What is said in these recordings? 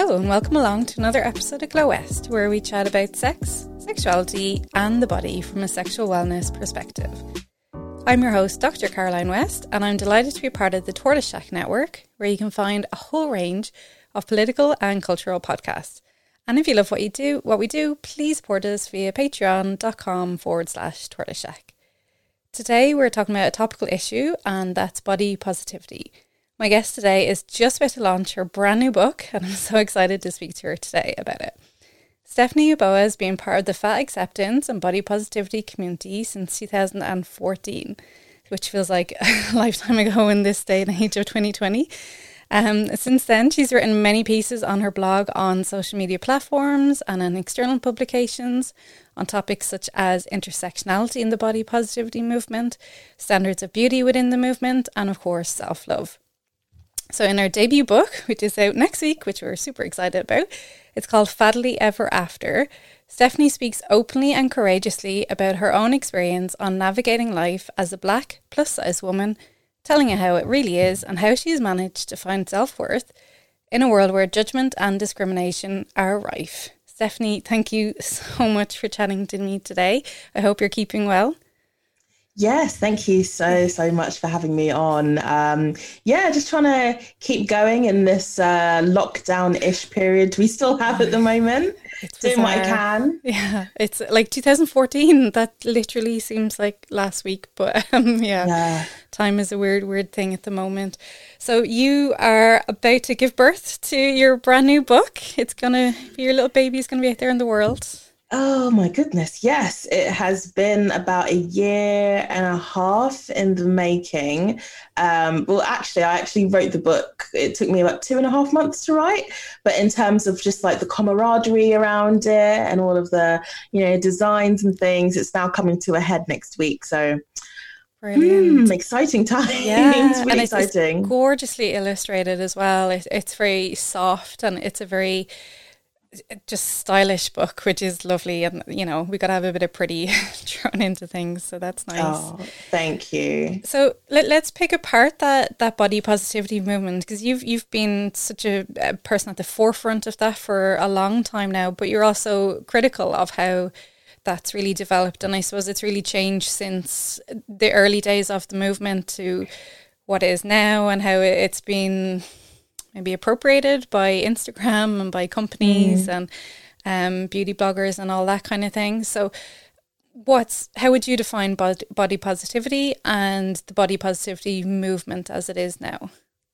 Hello and welcome along to another episode of Glow West, where we chat about sex, sexuality and the body from a sexual wellness perspective. I'm your host, Dr. Caroline West, and I'm delighted to be part of the Tortoise Shack Network, where you can find a whole range of political and cultural podcasts. And if you love what we do, please support us via patreon.com/Tortoise Shack. Today we're talking about a topical issue, and that's body positivity. My guest today is just about to launch her brand new book, and I'm so excited to speak to her today about it. Stephanie Yeboah has been part of the fat acceptance and body positivity community since 2014, which feels like a lifetime ago in this day and age of 2020. Since then, she's written many pieces on her blog on social media platforms and in external publications on topics such as intersectionality in the body positivity movement, standards of beauty within the movement, and of course, self-love. So in her debut book, which is out next week, which we're super excited about, it's called Fattily Ever After, Stephanie speaks openly and courageously about her own experience on navigating life as a Black plus-size woman, telling you how it really is and how she's managed to find self-worth in a world where judgment and discrimination are rife. Stephanie, thank you so much for chatting to me today. I hope you're keeping well. Yes, thank you so much for having me on. Just trying to keep going in this lockdown-ish period we still have at the moment. It's doing what I can. Yeah, it's like 2014. That literally seems like last week, but time is a weird thing at the moment. So you are about to give birth to your brand new book. Your little baby's gonna be out there in the world. Oh my goodness, yes. It has been about a year and a half in the making. I actually wrote the book. It took me about 2.5 months to write. But in terms of just like the camaraderie around it and all of the, designs and things, it's now coming to a head next week. So exciting time. Yeah, it's really exciting. It's gorgeously illustrated as well. It's very soft and it's a very just stylish book, which is lovely, and we got to have a bit of pretty thrown into things, so that's nice. Oh, thank you. So let's pick apart that body positivity movement, because you've been such a person at the forefront of that for a long time now, but you're also critical of how that's really developed, and I suppose it's really changed since the early days of the movement to what it is now, and how it's been maybe appropriated by Instagram and by companies and beauty bloggers and all that kind of thing. So how would you define body positivity and the body positivity movement as it is now?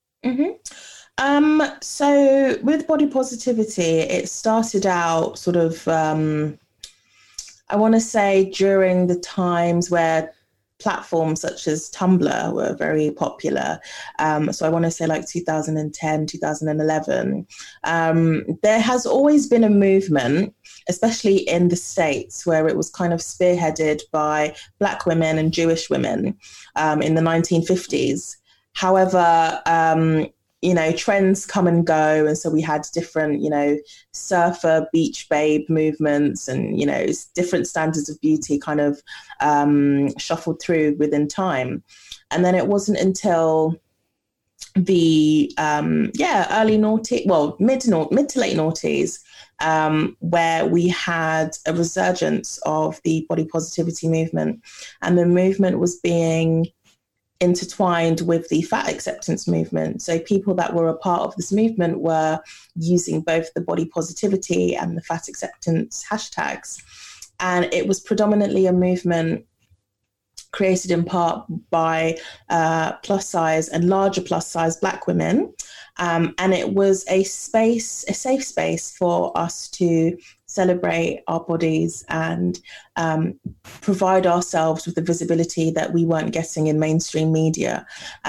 So with body positivity, it started out sort of, I want to say during the times where platforms such as Tumblr were very popular. So I want to say like 2010, 2011. There has always been a movement, especially in the States, where it was kind of spearheaded by Black women and Jewish women in the 1950s. However, trends come and go. And so we had different, surfer, beach babe movements and, different standards of beauty kind of shuffled through within time. And then it wasn't until the mid to late noughties where we had a resurgence of the body positivity movement. And the movement was being intertwined with the fat acceptance movement. So people that were a part of this movement were using both the body positivity and the fat acceptance hashtags. And it was predominantly a movement created in part by plus size and larger plus size Black women. And it was a safe space for us to celebrate our bodies and provide ourselves with the visibility that we weren't getting in mainstream media.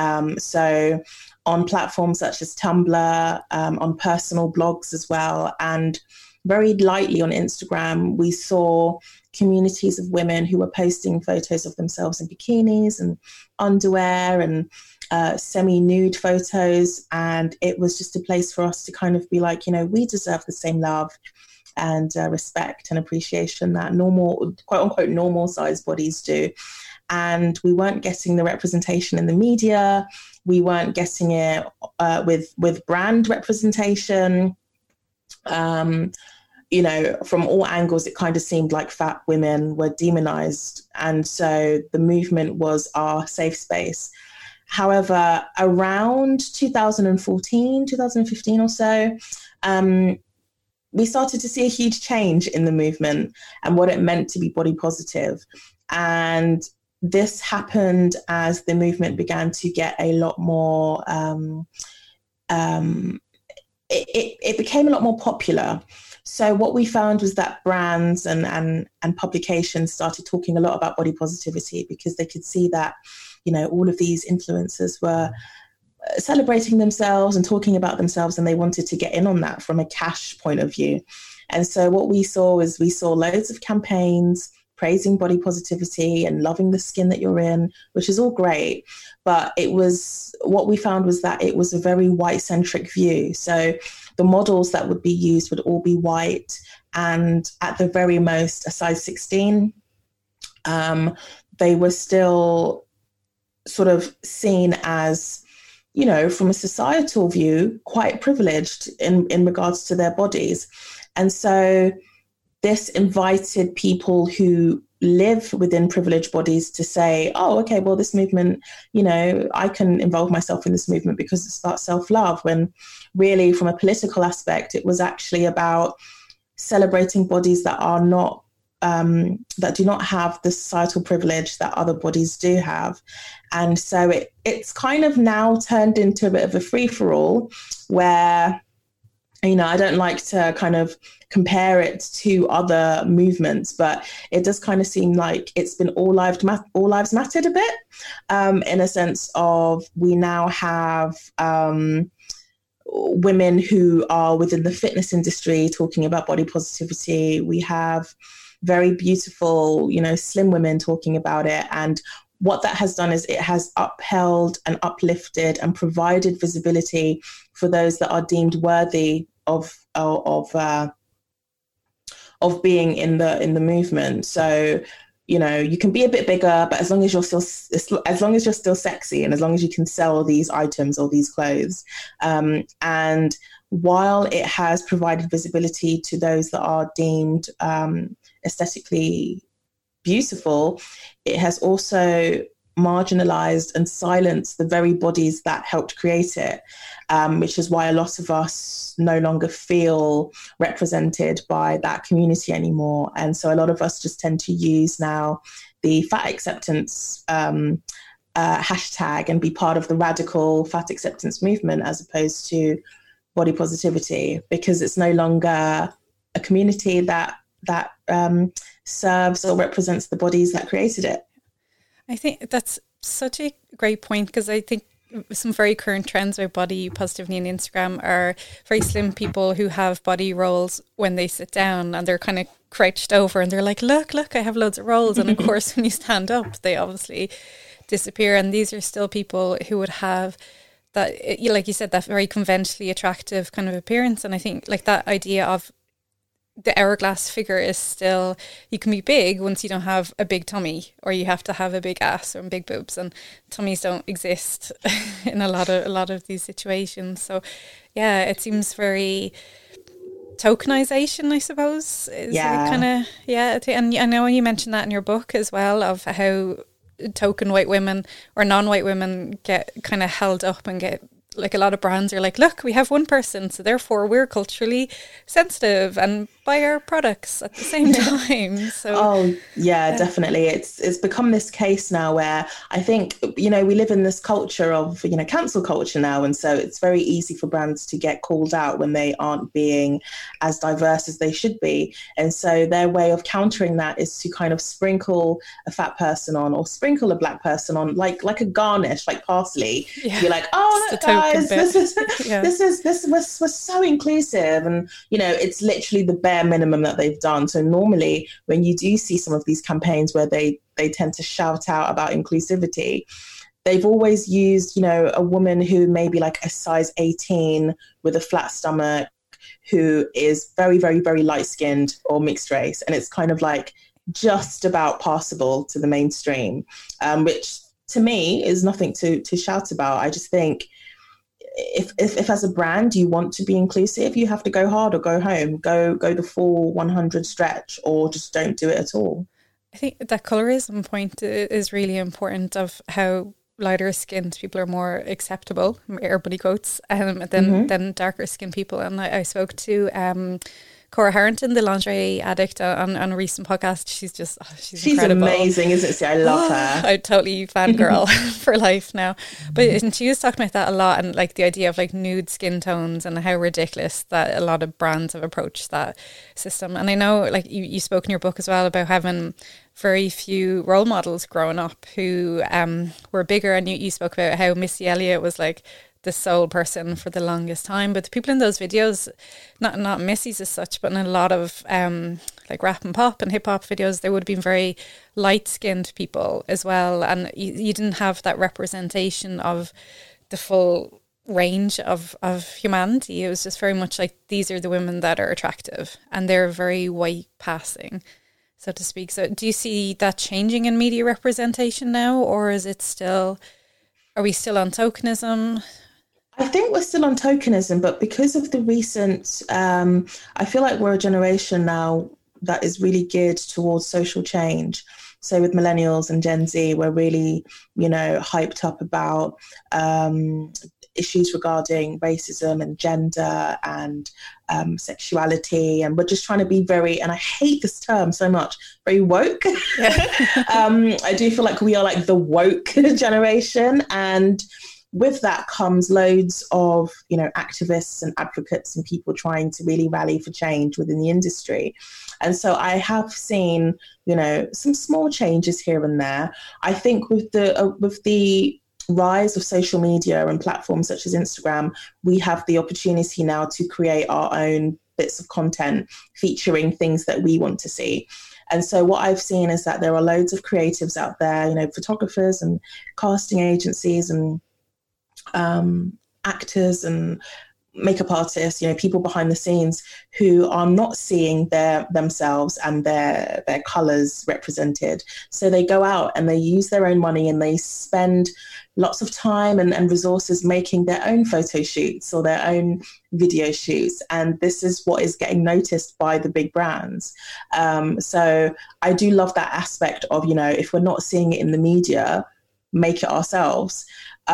So on platforms such as Tumblr, on personal blogs as well, and very lightly on Instagram, we saw communities of women who were posting photos of themselves in bikinis and underwear and semi-nude photos. And it was just a place for us to kind of be like, we deserve the same love and respect and appreciation that normal, quote unquote, normal sized bodies do. And we weren't getting the representation in the media. We weren't getting it with brand representation. Um, from all angles, it kind of seemed like fat women were demonized. And so the movement was our safe space. However, around 2014, 2015 or so, we started to see a huge change in the movement and what it meant to be body positive. And this happened as the movement began to get a lot more, it became a lot more popular. So what we found was that brands and publications started talking a lot about body positivity because they could see that, all of these influencers were celebrating themselves and talking about themselves, and they wanted to get in on that from a cash point of view. And so what we saw loads of campaigns praising body positivity and loving the skin that you're in, which is all great. But what we found was that it was a very white-centric view. So the models that would be used would all be white, and at the very most a size 16. They were still sort of seen as, from a societal view, quite privileged in regards to their bodies. And so this invited people who live within privileged bodies to say, oh, okay, well, this movement, I can involve myself in this movement because it's about self-love, when really from a political aspect, it was actually about celebrating bodies that are not, that do not have the societal privilege that other bodies do have. And so it's kind of now turned into a bit of a free-for-all where, I don't like to kind of compare it to other movements, but it does kind of seem like it's been all lives mattered a bit, in a sense of we now have women who are within the fitness industry talking about body positivity. We have very beautiful, slim women talking about it. And what that has done is it has upheld and uplifted and provided visibility for those that are deemed worthy of being in the movement. So, you can be a bit bigger, but as long as you're still sexy, and as long as you can sell these items or these clothes, and while it has provided visibility to those that are deemed aesthetically beautiful, it has also marginalized and silenced the very bodies that helped create it, which is why a lot of us no longer feel represented by that community anymore. And so a lot of us just tend to use now the fat acceptance hashtag and be part of the radical fat acceptance movement as opposed to body positivity, because it's no longer a community that serves or represents the bodies that created it. I think that's such a great point, because I think some very current trends with body positivity on Instagram are very slim people who have body rolls when they sit down, and they're kind of crouched over and they're like, look, I have loads of rolls. And of course, when you stand up, they obviously disappear. And these are still people who would have that, like you said, that very conventionally attractive kind of appearance. And I think like that idea of the hourglass figure is still, you can be big once you don't have a big tummy, or you have to have a big ass or big boobs, and tummies don't exist in a lot of these situations. So yeah, it seems very tokenization, I suppose. Yeah. Kind of, yeah. And I know you mentioned that in your book as well, of how token white women or non-white women get kind of held up and get, like, a lot of brands are like, look, we have one person, so therefore we're culturally sensitive and buy our products at the same time. So definitely. It's become this case now where I think, we live in this culture of, cancel culture now. And so it's very easy for brands to get called out when they aren't being as diverse as they should be. And so their way of countering that is to kind of sprinkle a fat person on, or sprinkle a black person on, like a garnish, like parsley. Yeah. You're like, oh, look, guys, this was so inclusive. And, it's literally the bare minimum that they've done. So normally when you do see some of these campaigns where they tend to shout out about inclusivity, they've always used, a woman who may be like a size 18 with a flat stomach, who is very, very, very light-skinned or mixed race. And it's kind of like just about passable to the mainstream, which to me is nothing to shout about. I just think if as a brand you want to be inclusive, you have to go hard or go home, go the full 100 stretch, or just don't do it at all. I think that colorism point is really important, of how lighter skinned people are more acceptable, air buddy quotes, than darker skinned people. And I spoke to Cora Harrington, the lingerie addict, on a recent podcast. She's incredible. Amazing, isn't she? I love her. I totally fangirl for life now. And she was talking about that a lot, and like the idea of like nude skin tones and how ridiculous that a lot of brands have approached that system. And I know, like you spoke in your book as well about having very few role models growing up who were bigger, and you spoke about how Missy Elliott was like the sole person for the longest time. But the people in those videos, not Missy's as such, but in a lot of like rap and pop and hip hop videos, there would have been very light skinned people as well, and you didn't have that representation of the full range of humanity. It was just very much like, these are the women that are attractive, and they're very white passing, so to speak. So do you see that changing in media representation now, or is it still, are we still on tokenism? I think we're still on tokenism, but because of the recent, I feel like we're a generation now that is really geared towards social change. So with millennials and Gen Z, we're really, hyped up about issues regarding racism and gender and sexuality. And we're just trying to be very, and I hate this term so much, very woke. Yeah. I do feel like we are like the woke generation. And with that comes loads of, activists and advocates and people trying to really rally for change within the industry. And so I have seen, some small changes here and there. I think with the rise of social media and platforms such as Instagram, we have the opportunity now to create our own bits of content featuring things that we want to see. And so what I've seen is that there are loads of creatives out there, photographers and casting agencies and actors and makeup artists, people behind the scenes who are not seeing themselves and their colours represented. So they go out and they use their own money and they spend lots of time and resources making their own photo shoots or their own video shoots. And this is what is getting noticed by the big brands. So I do love that aspect of, if we're not seeing it in the media, make it ourselves.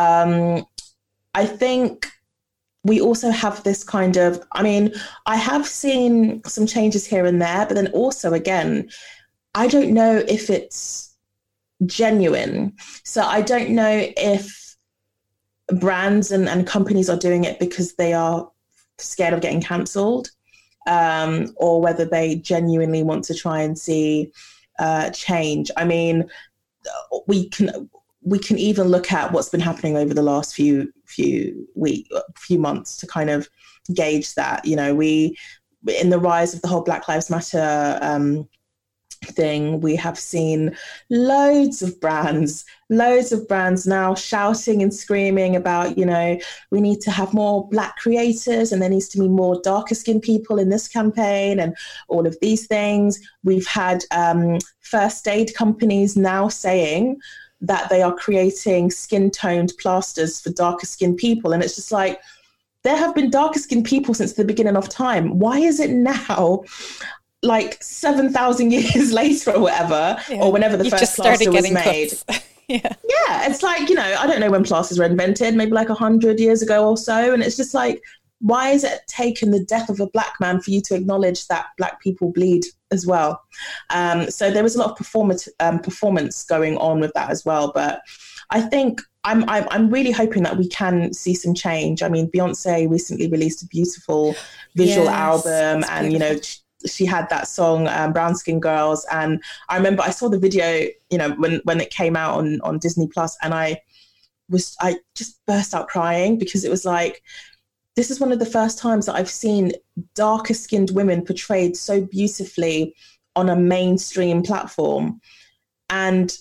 I think we also have this kind of, I have seen some changes here and there, but then also, again, I don't know if it's genuine. So I don't know if brands and companies are doing it because they are scared of getting cancelled, or whether they genuinely want to try and see change. We can even look at what's been happening over the last few months to kind of gauge that. We, in the rise of the whole Black Lives Matter thing, we have seen loads of brands now shouting and screaming about, we need to have more Black creators and there needs to be more darker skinned people in this campaign and all of these things. We've had first aid companies now saying that they are creating skin-toned plasters for darker skinned people. And it's just like, there have been darker skinned people since the beginning of time. Why is it now, like 7,000 years later or whatever, or whenever the first plaster was made? Yeah, it's like, I don't know when plasters were invented, maybe like 100 years ago or so. And it's just like, why is it taken the death of a Black man for you to acknowledge that Black people bleed as well? So there was a lot of performance going on with that as well. But I think I'm really hoping that we can see some change. Beyonce recently released a beautiful visual album, and she had that song Brown Skin Girls, and I remember I saw the video when it came out on Disney Plus, and I just burst out crying, because it was like, this is one of the first times that I've seen darker skinned women portrayed so beautifully on a mainstream platform. And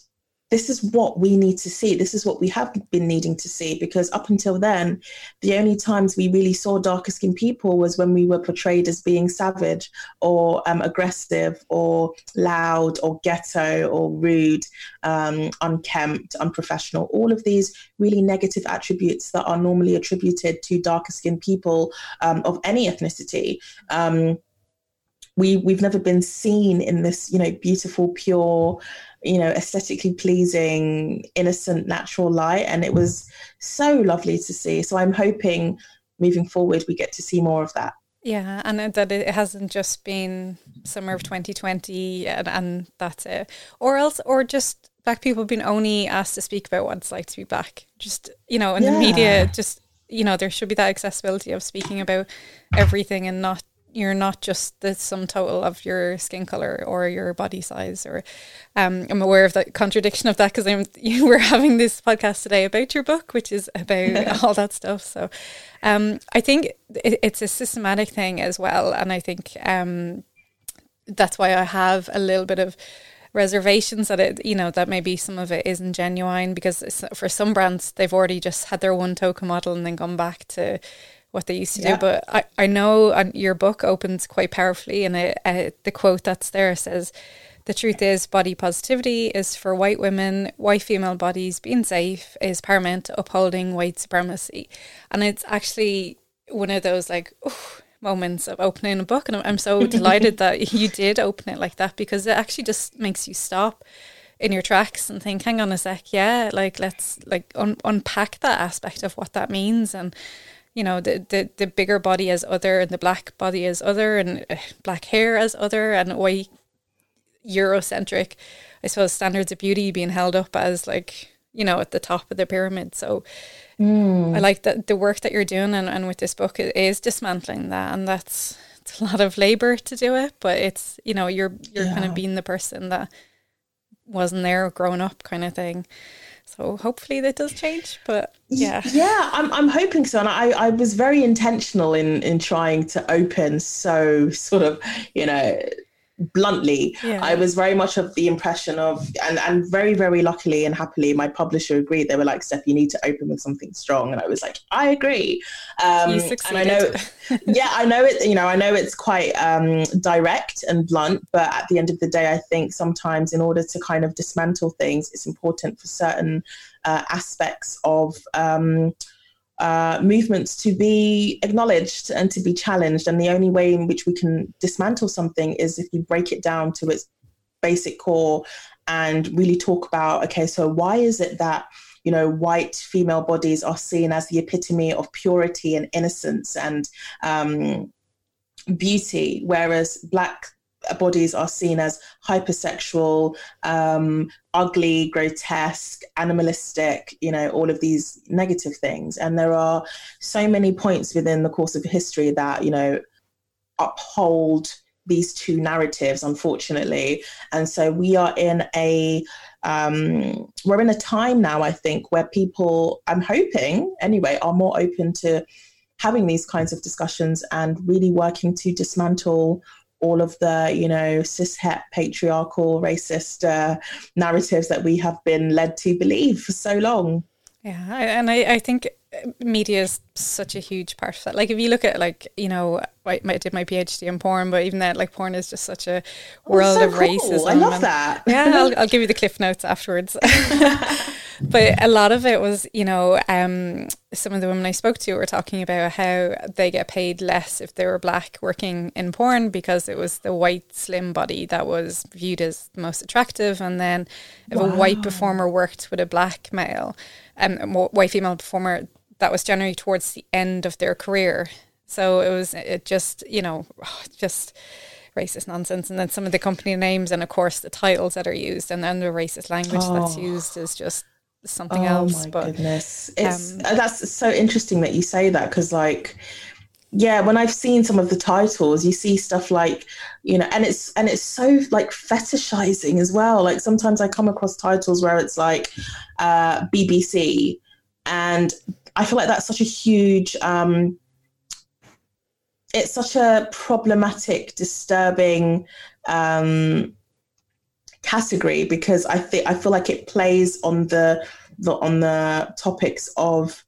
this is what we need to see. This is what we have been needing to see, because up until then, the only times we really saw darker skinned people was when we were portrayed as being savage or aggressive or loud or ghetto or rude, unkempt, unprofessional. All of these really negative attributes that are normally attributed to darker skinned people of any ethnicity. We've never been seen in this, beautiful, pure, aesthetically pleasing, innocent, natural light. And it was so lovely to see. So I'm hoping moving forward, we get to see more of that. Yeah, and that it hasn't just been summer of 2020 and that's it. Or just Black people being only asked to speak about what it's like to be Black. Just, in the media, just, there should be that accessibility of speaking about everything, and you're not just the sum total of your skin color or your body size. Or I'm aware of the contradiction of that, because we're having this podcast today about your book, which is about all that stuff. So I think it's a systematic thing as well, and I think that's why I have a little bit of reservations that that maybe some of it isn't genuine, because for some brands they've already just had their one token model and then gone back to what they used to do. But I know your book opens quite powerfully, and the quote that's there says, "The truth is, body positivity is for white women. White female bodies being safe is paramount to upholding white supremacy." And it's actually one of those moments of opening a book, and I'm so delighted that you did open it like that, because it actually just makes you stop in your tracks and think, hang on a sec, let's unpack that aspect of what that means. And the bigger body as other, and the Black body as other, and Black hair as other, and white Eurocentric, I suppose, standards of beauty being held up as at the top of the pyramid. So I like that the work that you're doing, and with this book, it is dismantling that, and it's a lot of labor to do it, but it's you're kind of being the person that wasn't there growing up, kind of thing. So hopefully that does change, but I'm hoping so. And I was very intentional in trying to open so sort of, bluntly. I was very much of the impression of, and very, very luckily and happily, my publisher agreed. They were like, "Steph, you need to open with something strong." And I was like, "I agree." You succeeded. And I know, I know it. I know it's quite direct and blunt, but at the end of the day, I think sometimes in order to kind of dismantle things, it's important for certain aspects of movements to be acknowledged and to be challenged. And the only way in which we can dismantle something is if we break it down to its basic core and really talk about, okay, so why is it that, white female bodies are seen as the epitome of purity and innocence and beauty, whereas Black bodies are seen as hypersexual, ugly, grotesque, animalistic, all of these negative things. And there are so many points within the course of history that, uphold these two narratives, unfortunately. And so we are in we're in a time now, I think, where people, I'm hoping anyway, are more open to having these kinds of discussions and really working to dismantle all of the, cis-het, patriarchal, racist narratives that we have been led to believe for so long. Yeah, and I think media is such a huge part of that. If you look at I did my PhD in porn, but even that, porn is just such a world of racism. I love that. Yeah, I'll give you the cliff notes afterwards. But a lot of it was, some of the women I spoke to were talking about how they get paid less if they were Black working in porn, because it was the white slim body that was viewed as the most attractive. And then if a white performer worked with a Black male, white female performer, that was generally towards the end of their career. So it just racist nonsense. And then some of the company names, and of course the titles that are used, and then the racist language that's used is just something else. Oh my goodness. That's so interesting that you say that, because when I've seen some of the titles, you see stuff and it's so fetishizing as well. Sometimes I come across titles where it's BBC, and I feel like that's such a huge it's such a problematic, disturbing category because I feel like it plays on the topics of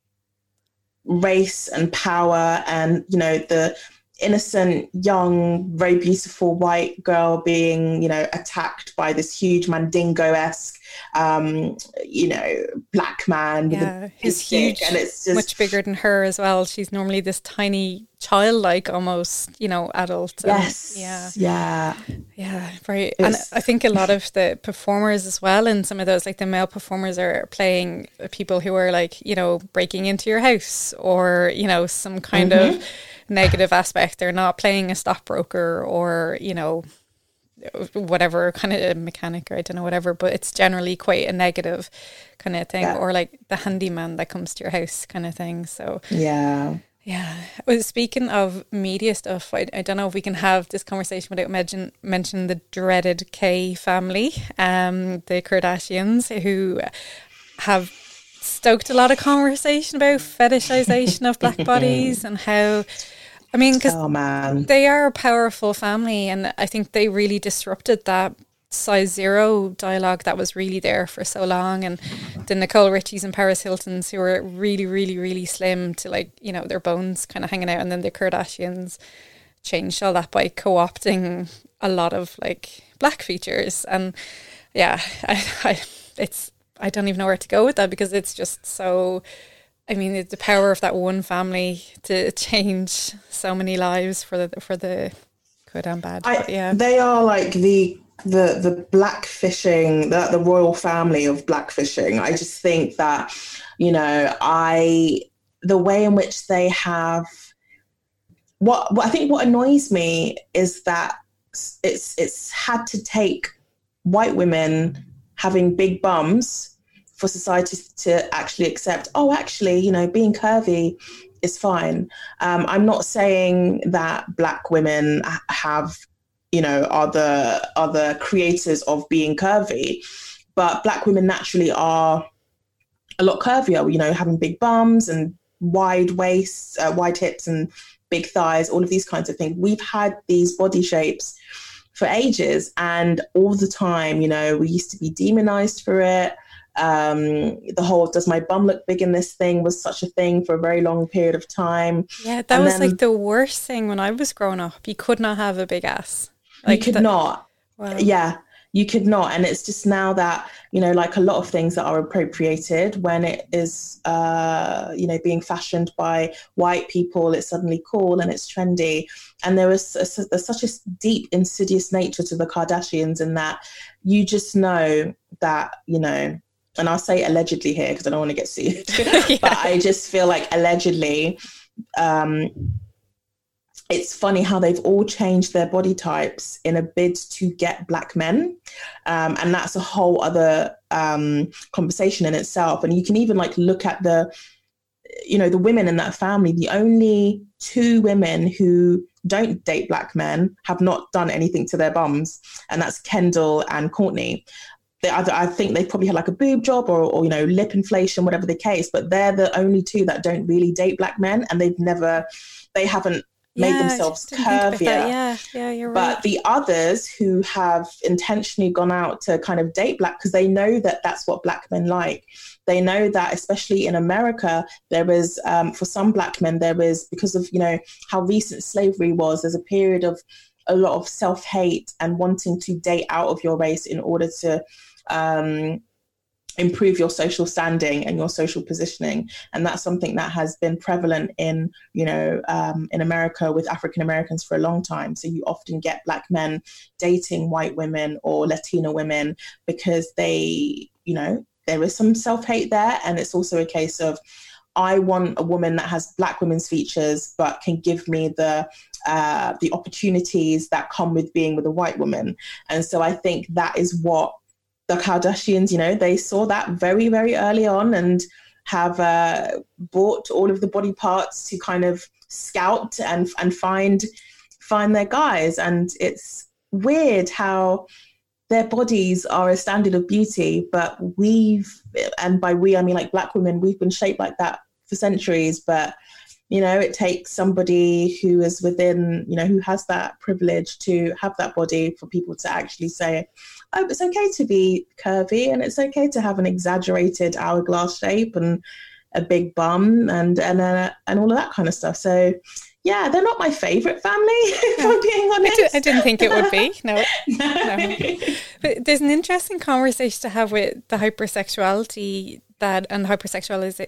race and power, and the innocent, young, very beautiful white girl being, attacked by this huge Mandingo-esque, black man. Yeah, who's huge, and it's just much bigger than her as well. She's normally this tiny, childlike, almost, adult. Yes. Yeah. Very. And I think a lot of the performers as well, and some of those, like the male performers, are playing people who are like, breaking into your house, or some kind of negative aspect. They're not playing a stockbroker or whatever kind of mechanic, or I don't know, whatever, but it's generally quite a negative kind of thing, or like the handyman that comes to your house kind of thing. So well, speaking of media stuff, I don't know if we can have this conversation without mention the dreaded K family, the Kardashians, who have stoked a lot of conversation about fetishization of black bodies, and how, I mean, because they are a powerful family, and I think they really disrupted that size zero dialogue that was really there for so long. And the Nicole Richies and Paris Hiltons, who were really, really, really slim to, like, their bones kind of hanging out, and then the Kardashians changed all that by co-opting a lot of like black features. And I don't even know where to go with that, because it's just so, I mean, the power of that one family to change so many lives for the good and bad. They are like the blackfishing, the royal family of blackfishing. I just think that, the way in which they have, what I think what annoys me is that it's had to take white women having big bums for society to actually accept, being curvy is fine. I'm not saying that black women have, are the creators of being curvy, but black women naturally are a lot curvier, having big bums and wide waists, wide hips and big thighs, all of these kinds of things. We've had these body shapes for ages, and all the time, we used to be demonized for it. The whole "does my bum look big in this" thing was such a thing for a very long period of time. Yeah, that was like the worst thing when I was growing up. You could not have a big ass. Like, you could not. Wow. Yeah, you could not. And it's just now that, like a lot of things that are appropriated, when it is, being fashioned by white people, it's suddenly cool and it's trendy. And there's such a deep, insidious nature to the Kardashians, in that you just know that, and I'll say allegedly here because I don't want to get sued, but I just feel like allegedly, it's funny how they've all changed their body types in a bid to get black men. And that's a whole other conversation in itself. And you can even like look at the women in that family. The only two women who don't date black men have not done anything to their bums. And that's Kendall and Kourtney. I think they probably had like a boob job or lip inflation, whatever the case, but they're the only two that don't really date black men, and they haven't made themselves curvier. Yeah, you're right. But the others who have intentionally gone out to kind of date black, because they know that that's what black men like. They know that, especially in America, there is, for some black men, there is, because of, how recent slavery was, there's a period of a lot of self-hate and wanting to date out of your race in order to improve your social standing and your social positioning. And that's something that has been prevalent in America with African Americans for a long time. So you often get black men dating white women or Latina women because they, there is some self-hate there. And it's also a case of, I want a woman that has black women's features, but can give me the opportunities that come with being with a white woman. And so I think that is what the Kardashians, they saw that very, very early on, and have bought all of the body parts to kind of scout and find their guys. And it's weird how their bodies are a standard of beauty, but and by we, I mean like black women, we've been shaped like that for centuries. But It takes somebody who is within, who has that privilege to have that body for people to actually say, oh, it's okay to be curvy and it's okay to have an exaggerated hourglass shape and a big bum and all of that kind of stuff. So yeah, they're not my favorite family, if I'm being honest. I didn't think it would be. No. But there's an interesting conversation to have with the hypersexuality and hypersexualization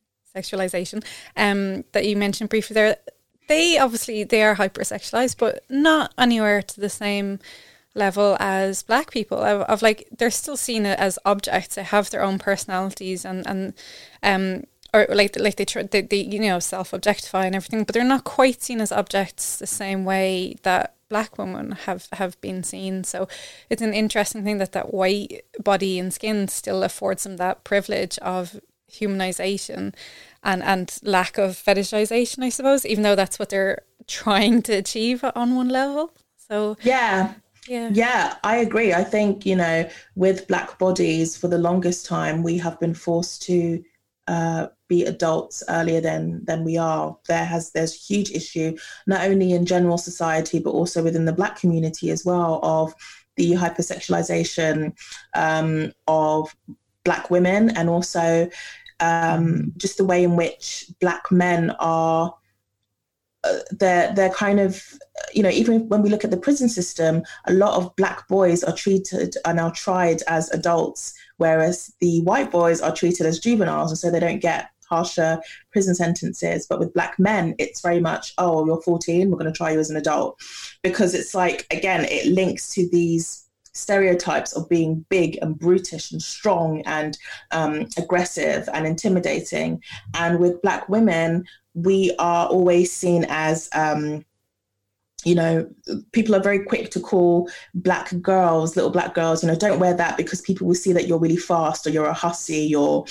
that you mentioned briefly there. They are hypersexualized, but not anywhere to the same level as Black people. Of like, they're still seen as objects. They have their own personalities and or like they self-objectify and everything, but they're not quite seen as objects the same way that Black women have been seen. So it's an interesting thing that white body and skin still affords them that privilege of humanization and lack of fetishization, I suppose, even though that's what they're trying to achieve on one level. So yeah, I agree. I think, with Black bodies, for the longest time, we have been forced to be adults earlier than we are. There's a huge issue, not only in general society, but also within the Black community as well, of the hypersexualization of Black women, and also just the way in which Black men are they're kind of, even when we look at the prison system, a lot of Black boys are now tried as adults, whereas the white boys are treated as juveniles, and so they don't get harsher prison sentences. But with Black men, it's very much, oh, you're 14, we're going to try you as an adult, because it's like, again, it links to these stereotypes of being big and brutish and strong and aggressive and intimidating. And with Black women, we are always seen as, people are very quick to call Black girls, little Black girls, don't wear that because people will see that you're really fast, or you're a hussy, or,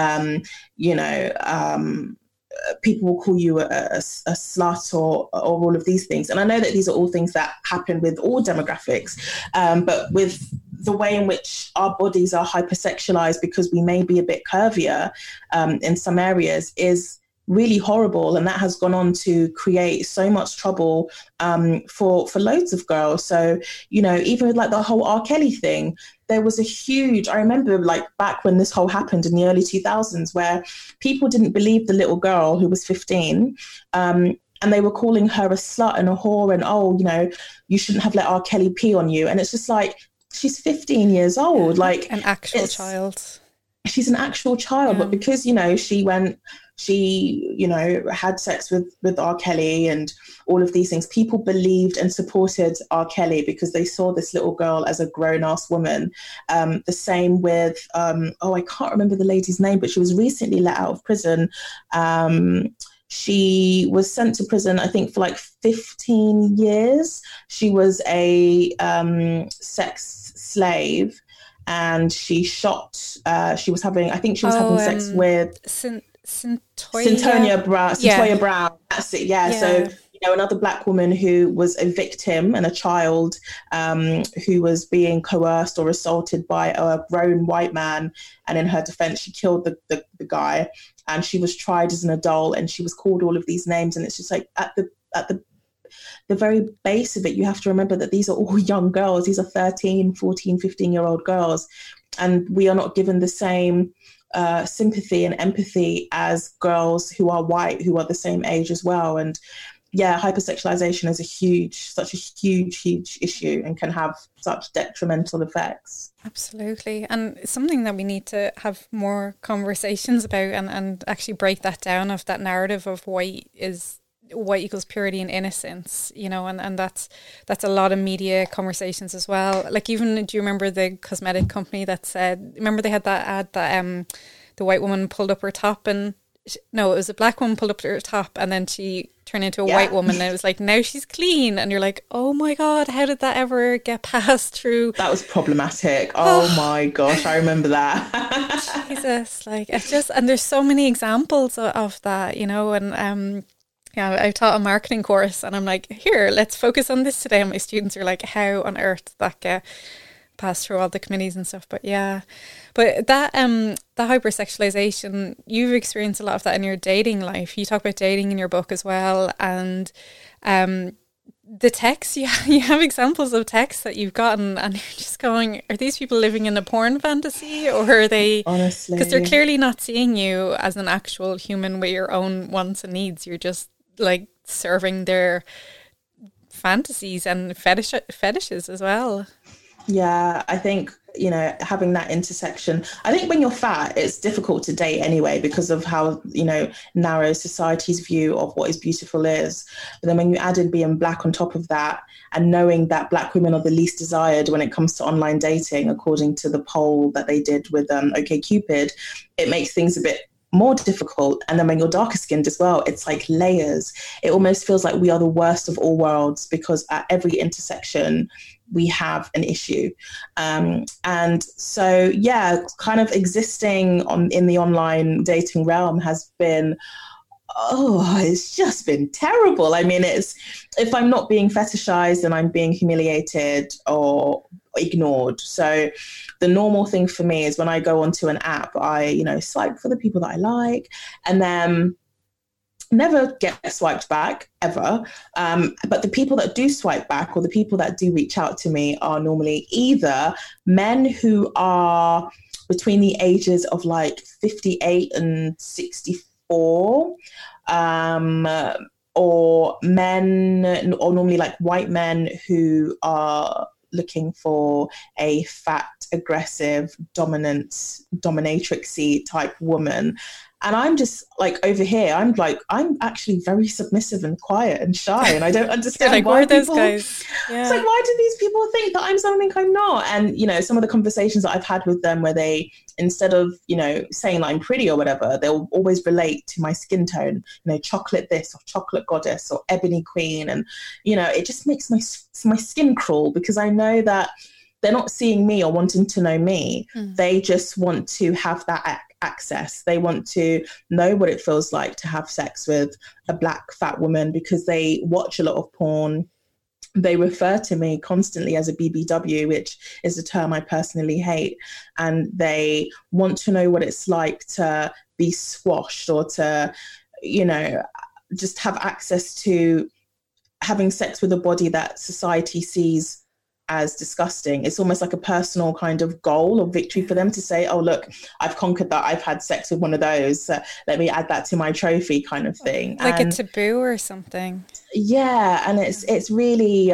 people will call you a slut or all of these things. And I know that these are all things that happen with all demographics, but with the way in which our bodies are hypersexualized because we may be a bit curvier in some areas is really horrible, and that has gone on to create so much trouble for loads of girls. So even with like the whole R. Kelly thing, there was I remember like back when this whole happened in the early 2000s, where people didn't believe the little girl who was 15, and they were calling her a slut and a whore, and you shouldn't have let R. Kelly pee on you. And it's just like, she's 15 years old, like an actual child. She's an actual child, but because, she had sex with R. Kelly and all of these things, people believed and supported R. Kelly because they saw this little girl as a grown-ass woman. The same with, I can't remember the lady's name, but she was recently let out of prison. She was sent to prison, I think, for like 15 years. She was a sex slave. And she was having sex with Centonia Brown. That's it. Yeah. So, another Black woman who was a victim and a child who was being coerced or assaulted by a grown white man. And in her defense, she killed the guy, and she was tried as an adult, and she was called all of these names. And it's just like at the very base of it, you have to remember that these are all young girls. These are 13, 14, 15-year-old girls. And we are not given the same sympathy and empathy as girls who are white, who are the same age as well. And yeah, hypersexualization is such a huge issue, and can have such detrimental effects. Absolutely. And it's something that we need to have more conversations about and actually break that down, of that narrative of white equals purity and innocence, and that's a lot of media conversations as well. Like, even, do you remember the cosmetic company that said, remember they had that ad that the white woman pulled up her top, and no, it was a Black woman pulled up her top and then she turned into a white woman, and it was like, now she's clean, and you're like, oh my God, how did that ever get passed through? That was problematic. Oh my gosh, I remember that. Jesus, like, it's just, and there's so many examples of that, and I taught a marketing course, and I'm like, here, let's focus on this today. And my students are like, how on earth did that get pass through all the committees and stuff. But yeah, but that the hypersexualization, you've experienced a lot of that in your dating life. You talk about dating in your book as well, and the texts, you have examples of texts that you've gotten, and you're just going, are these people living in a porn fantasy, or are they, honestly, because they're clearly not seeing you as an actual human with your own wants and needs. You're just like serving their fantasies and fetishes as well. Yeah, I think, you know, having that intersection. I think when you're fat, it's difficult to date anyway because of how, you know, narrow society's view of what is beautiful is. But then when you add in being Black on top of that, and knowing that Black women are the least desired when it comes to online dating, according to the poll that they did with OkCupid, it makes things a bit more difficult. And then when you're darker skinned as well, it's like layers. It almost feels like we are the worst of all worlds, because at every intersection we have an issue. And so, yeah, kind of existing in the online dating realm has been, it's just been terrible. I mean, if I'm not being fetishized, then I'm being humiliated or ignored. So the normal thing for me is when I go onto an app, I, you know, swipe for the people that I like, and then never get swiped back ever. But the people that do swipe back, or the people that do reach out to me, are normally either men who are between the ages of like 58 and 64, or men, or normally like white men who are looking for a fat, aggressive, dominatrixy type woman. And I'm just like, over here, I'm actually very submissive and quiet and shy, and I don't understand like, why those people, guys. Yeah. It's like, why do these people think that I'm something I'm not? And, you know, some of the conversations that I've had with them, where they, instead of, you know, saying that I'm pretty or whatever, they'll always relate to my skin tone, you know, chocolate this or chocolate goddess or ebony queen. And, you know, it just makes my skin crawl, because I know that they're not seeing me or wanting to know me. They just want to have that access. They want to know what it feels like to have sex with a Black fat woman, because they watch a lot of porn. They refer to me constantly as a BBW, which is a term I personally hate. And they want to know what it's like to be squashed, or to, you know, just have access to having sex with a body that society sees as disgusting. It's almost like a personal kind of goal or victory for them to say, oh, look, I've conquered that. I've had sex with one of those. Let me add that to my trophy, kind of thing. Like a taboo or something. Yeah. And it's really,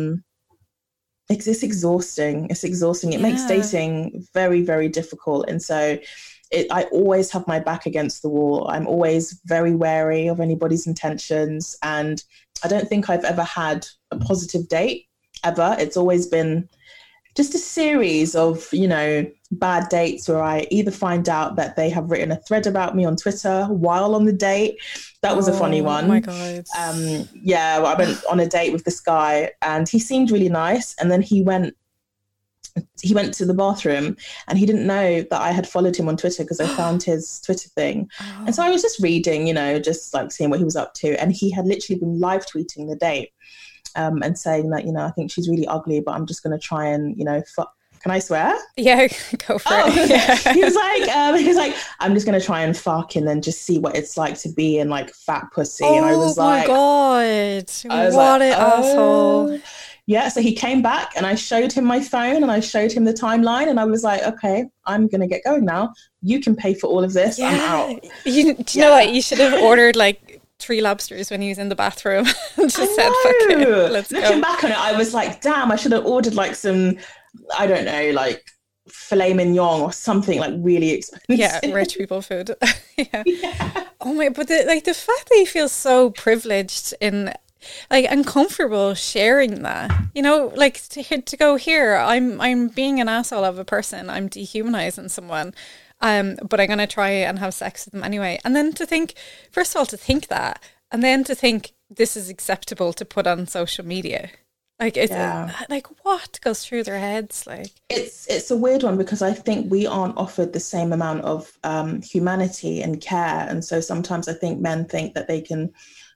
it's exhausting. It's exhausting. It makes dating very, very difficult. And so I always have my back against the wall. I'm always very wary of anybody's intentions. And I don't think I've ever had a positive date, ever. It's always been just a series of, you know, bad dates where I either find out that they have written a thread about me on Twitter while on the date. That was a funny one. Oh my God. Yeah, I went on a date with this guy, and he seemed really nice. And then he went to the bathroom, and he didn't know that I had followed him on Twitter, because I found his Twitter thing. And so I was just reading, you know, just like seeing what he was up to. And he had literally been live tweeting the date. And saying that, you know, I think she's really ugly, but I'm just going to try and, you know, can I swear? Yeah, go for it. Yeah. He was like, I'm just going to try and fuck and then just see what it's like to be in like fat pussy. And I was like, oh my God, what an asshole. Yeah, so he came back, and I showed him my phone, and I showed him the timeline, and I was like, okay, I'm going to get going now. You can pay for all of this. Yeah. I'm out. Do you know what? You should have ordered like 3 lobsters when he was in the bathroom and just said, fuck it, let's Looking go. back on it, I was like, damn, I should have ordered like some, I don't know, like filet mignon or something like really expensive. Yeah, rich people food. Yeah. Oh my, but the fact that he feels so privileged in, like, and comfortable sharing that, you know, like to go, here, I'm being an asshole of a person, I'm dehumanizing someone. But I'm going to try and have sex with them anyway. And then to think, first of all, to think that, and then to think this is acceptable to put on social media. Like, it's like, what goes through their heads? Like, it's a weird one, because I think we aren't offered the same amount of humanity and care. And so sometimes I think men think that they can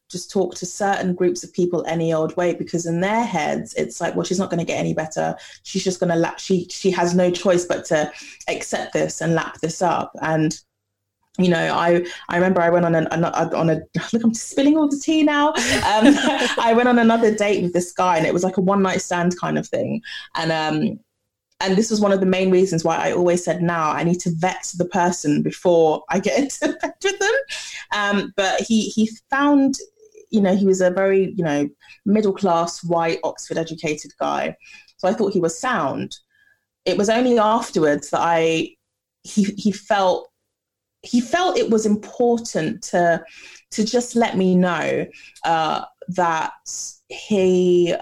just talk to certain groups of people any old way, because in their heads it's like, well, she's not going to get any better. She's just going to she has no choice but to accept this and lap this up. And you know, I remember I went on a look, I'm spilling all the tea now. I went on another date with this guy, and it was like a one night stand kind of thing. And this was one of the main reasons why I always said, now I need to vet the person before I get into bed with them. But he found, you know, he was a very, you know, middle class, white, Oxford educated guy. So I thought he was sound. It was only afterwards that he felt it was important to just let me know that he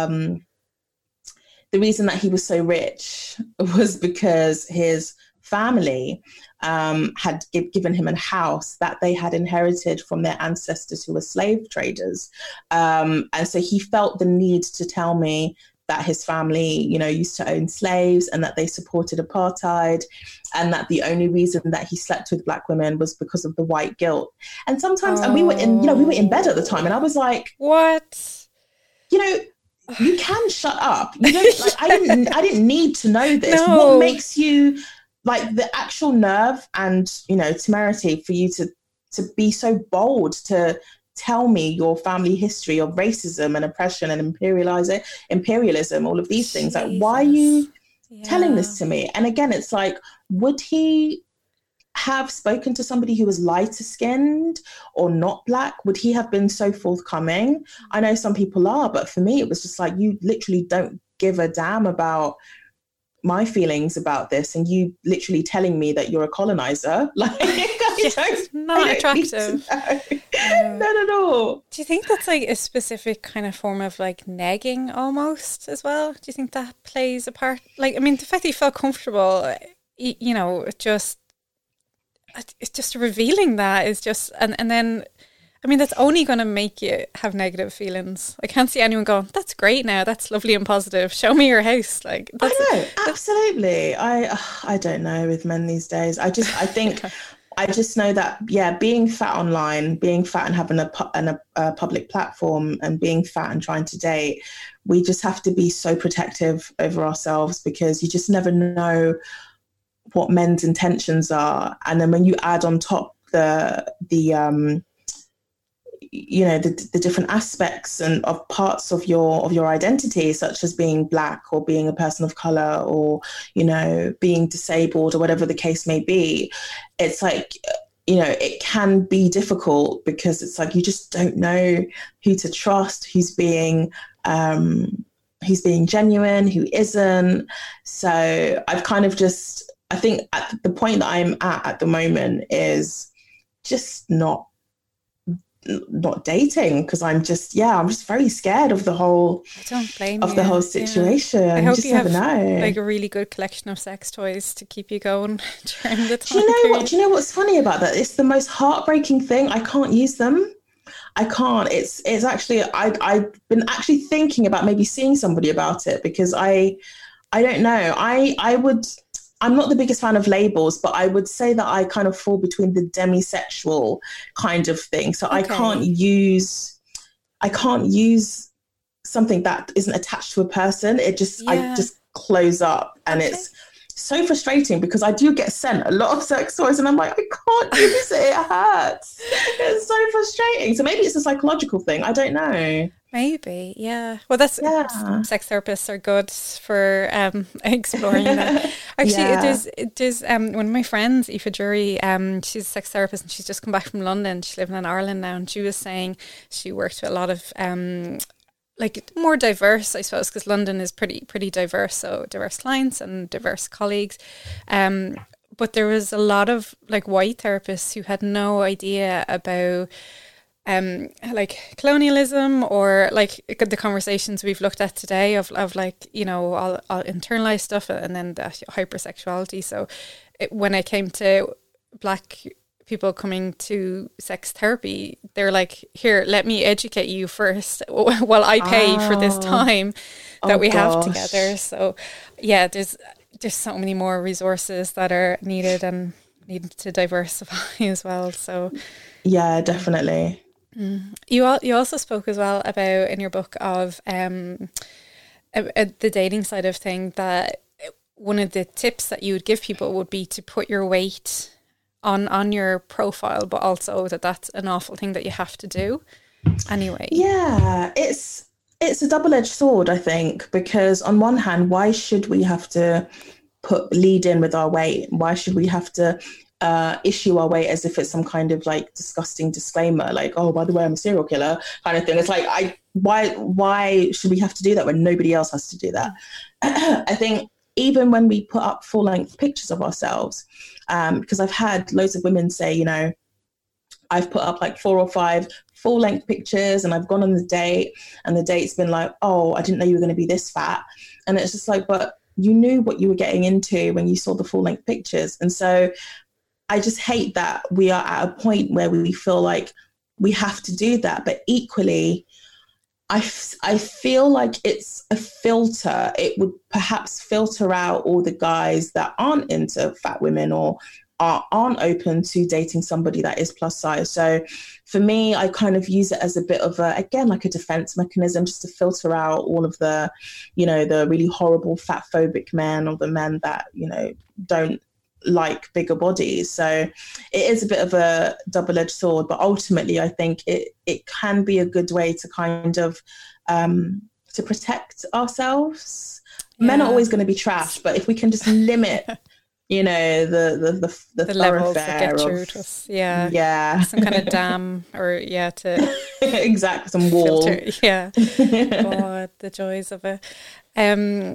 the reason that he was so rich was because his family had given him a house that they had inherited from their ancestors who were slave traders. And so he felt the need to tell me that his family, you know, used to own slaves and that they supported apartheid, and that the only reason that he slept with black women was because of the white guilt. And sometimes, and we were in bed at the time, and I was like, what? You know, you can shut up. You don't, like, I didn't need to know this. No. What makes you, like, the actual nerve and, you know, temerity for you to be so bold to tell me your family history of racism and oppression and imperialism, all of these things. Like, why are you telling this to me? And again, it's like, would he have spoken to somebody who was lighter skinned or not black? Would he have been so forthcoming? I know some people are, but for me, it was just like, you literally don't give a damn about my feelings about this, and you literally telling me that you're a colonizer. Like, not attractive. Not at all. Do you think that's like a specific kind of form of like negging almost as well? Do you think that plays a part? Like, I mean, the fact that you felt comfortable, you know, it's just revealing that is just, and then, I mean, that's only going to make you have negative feelings. I can't see anyone going, that's great now, that's lovely and positive, show me your house. Like, I know, absolutely. I don't know with men these days. I think I just know that, yeah, being fat online, being fat and having a public platform, and being fat and trying to date, we just have to be so protective over ourselves, because you just never know what men's intentions are. And then when you add on top the you know, the different aspects and of parts of your identity, such as being black or being a person of color, or, you know, being disabled, or whatever the case may be, it's like, you know, it can be difficult, because it's like, you just don't know who to trust, who's being genuine, who isn't. So I've kind of just, I think at the point that I'm at the moment is just not dating, because I'm just very scared of the whole the whole situation. Yeah. I hope you have know. Like a really good collection of sex toys to keep you going during the time. Do you know what's funny about that? It's the most heartbreaking thing. I can't use them. I can't. It's actually, I've been actually thinking about maybe seeing somebody about it, because I don't know. I'm not the biggest fan of labels, but I would say that I kind of fall between the demisexual kind of thing. So okay. I can't use something that isn't attached to a person. I just close up, and it's so frustrating, because I do get sent a lot of sex toys, and I'm like, I can't use it. It hurts. It's so frustrating. So maybe it's a psychological thing. I don't know. Maybe, yeah. Well, that's sex therapists are good for exploring that. Actually, there's one of my friends, Aoife Drury, she's a sex therapist, and she's just come back from London. She's living in Ireland now, and she was saying she worked with a lot of like more diverse, I suppose, because London is pretty diverse, so diverse clients and diverse colleagues. But there was a lot of like white therapists who had no idea about like colonialism, or like the conversations we've looked at today of like, you know, all internalized stuff, and then the hypersexuality. So when it came to black people coming to sex therapy, they're like, here, let me educate you first while I pay for this time that we have together. So yeah, there's so many more resources that are needed and need to diversify as well. So yeah, definitely. You also spoke as well about in your book of the dating side of thing, that one of the tips that you would give people would be to put your weight on your profile, but also that's an awful thing that you have to do anyway. Yeah, it's a double-edged sword, I think, because on one hand, why should we have to lead in with our weight? Why should we have to issue our weight as if it's some kind of like disgusting disclaimer, like, oh, by the way, I'm a serial killer kind of thing? It's like, why should we have to do that when nobody else has to do that? I think even when we put up full-length pictures of ourselves, because I've had loads of women say, you know, I've put up like 4 or 5 full-length pictures and I've gone on the date and the date's been like, oh, I didn't know you were going to be this fat. And it's just like, but you knew what you were getting into when you saw the full-length pictures. And so I just hate that we are at a point where we feel like we have to do that. But equally, I feel like it's a filter. It would perhaps filter out all the guys that aren't into fat women or aren't open to dating somebody that is plus size. So for me, I kind of use it as a bit of like a defense mechanism, just to filter out all of the, you know, the really horrible fat phobic men, or the men that, you know, don't like bigger bodies. So it is a bit of a double-edged sword, but ultimately I think it can be a good way to kind of to protect ourselves. Yeah. Men are always going to be trash, but if we can just limit you know, the levels that get through to us. Yeah. Some kind of dam, or to exactly, some wall. Filter. Yeah. God, the joys of it. When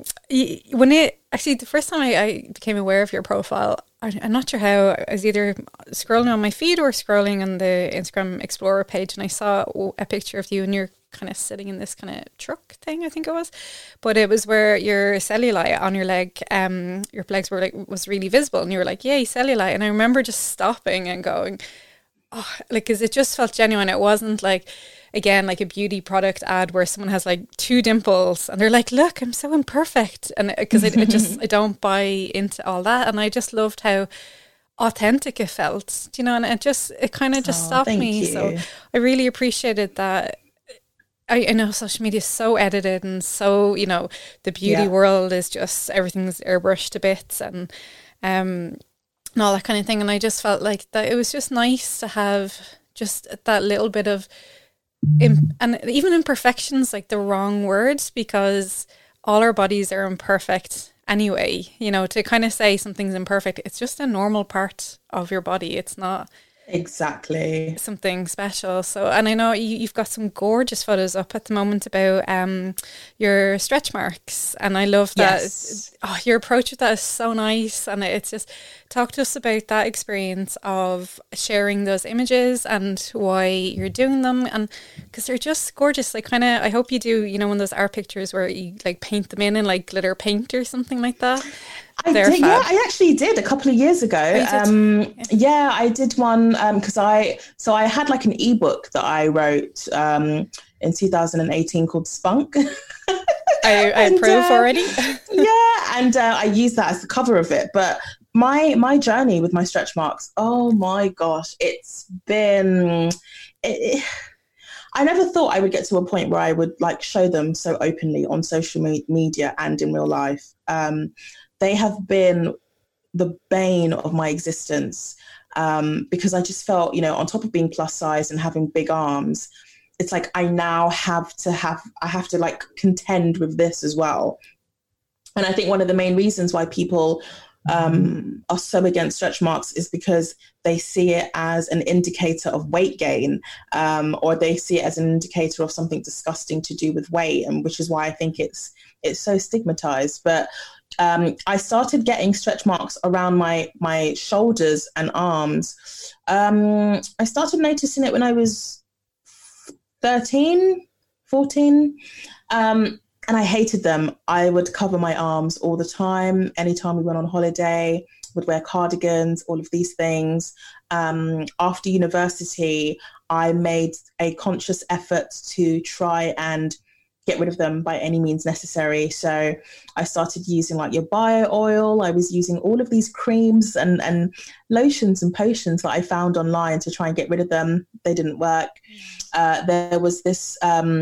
the first time I became aware of your profile, I'm not sure how, I was either scrolling on my feed or scrolling on the Instagram Explorer page, and I saw a picture of you and you're kind of sitting in this kind of truck thing, I think it was, but it was where your cellulite on your leg, your legs were was really visible, and you were like, yay, cellulite. And I remember just stopping and going, oh, like, because it just felt genuine. It wasn't like, again, like a beauty product ad where someone has like 2 dimples and they're like, look, I'm so imperfect. And because I don't buy into all that. And I just loved how authentic it felt, you know, and it kind of just stopped me. You. So I really appreciated that. I know social media is so edited, and so, you know, the beauty world is just, everything's airbrushed to bits and all that kind of thing. And I just felt like that it was just nice to have just that little bit of and even imperfections, like the wrong words, because all our bodies are imperfect anyway. You know, to kind of say something's imperfect, it's just a normal part of your body. It's not exactly something special. So, and I know you've got some gorgeous photos up at the moment about your stretch marks, and I love that. Yes. Oh, your approach with that is so nice, and it's just, talk to us about that experience of sharing those images and why you're doing them, and because they're just gorgeous. Like, kind of, I hope you do, you know, one of those art pictures where you like paint them in like glitter paint or something like that. I did, yeah, I actually did a couple of years ago. Yeah, I did one because I had like an ebook that I wrote in 2018 called Spunk. I approve already. Yeah, and I used that as the cover of it. But my journey with my stretch marks, oh my gosh, it's been. I never thought I would get to a point where I would like show them so openly on social media and in real life. They have been the bane of my existence because I just felt, you know, on top of being plus size and having big arms, it's like I now have to like contend with this as well. And I think one of the main reasons why people are so against stretch marks is because they see it as an indicator of weight gain, or they see it as an indicator of something disgusting to do with weight, and which is why I think it's so stigmatized. But I started getting stretch marks around my shoulders and arms. I started noticing it when I was 13, 14. And I hated them. I would cover my arms all the time. Anytime we went on holiday, would wear cardigans, all of these things. After university, I made a conscious effort to try and get rid of them by any means necessary. So I started using like your bio oil. I was using all of these creams and lotions and potions that I found online to try and get rid of them. They didn't work. There was this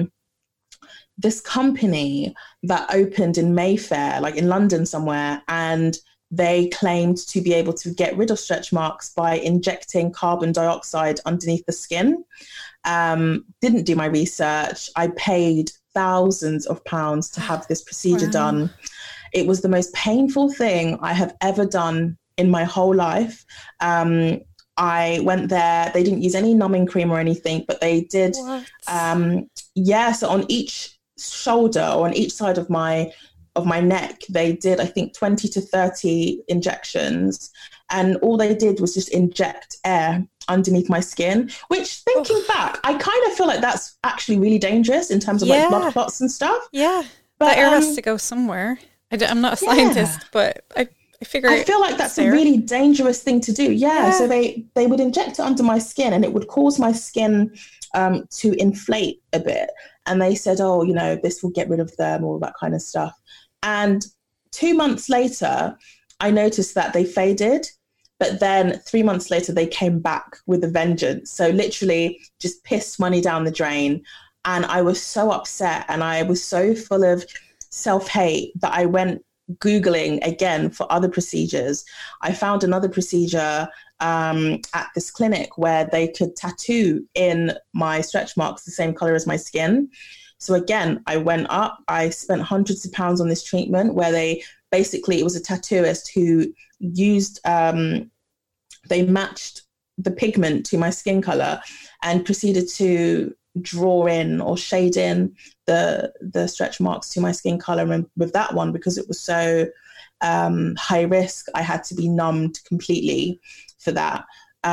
company that opened in Mayfair, like in London somewhere, and they claimed to be able to get rid of stretch marks by injecting carbon dioxide underneath the skin. Didn't do my research. I paid thousands of pounds to have this procedure done. It was the most painful thing I have ever done in my whole life. I went there. They didn't use any numbing cream or anything, but they did. So on each shoulder or on each side of my neck, they did, I think, 20 to 30 injections. And all they did was just inject air underneath my skin, which, thinking back, I kind of feel like that's actually really dangerous in terms of like blood clots and stuff. Yeah. But the air has to go somewhere. I'm not a scientist, but I feel like that's a really dangerous thing to do. So they would inject it under my skin, and it would cause my skin to inflate a bit. And they said, oh, this will get rid of them, all that kind of stuff. And 2 months later, I noticed that they faded. But then 3 months later, they came back with a vengeance. So literally just pissed money down the drain. And I was so upset, and I was so full of self-hate that I went Googling again for other procedures. I found another procedure at this clinic where they could tattoo in my stretch marks the same color as my skin. So again, I went up, I spent hundreds of pounds on this treatment where it was a tattooist who used, they matched the pigment to my skin color and proceeded to draw in or shade in the stretch marks to my skin color. And with that one, because it was so high risk, I had to be numbed completely for that.